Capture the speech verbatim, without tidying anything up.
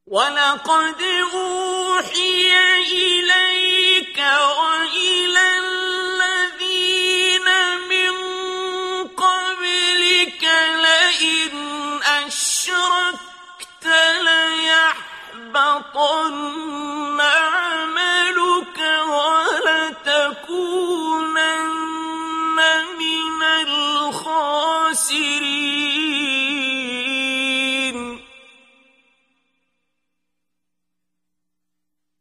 وَلَقَدْ أُوحِيَ إِلَيْكَ وَإِلَى الَّذِينَ مِن قَبْلِكَ لَئِنْ أَشْرَكْتَ لَيَحْبَطَنَّ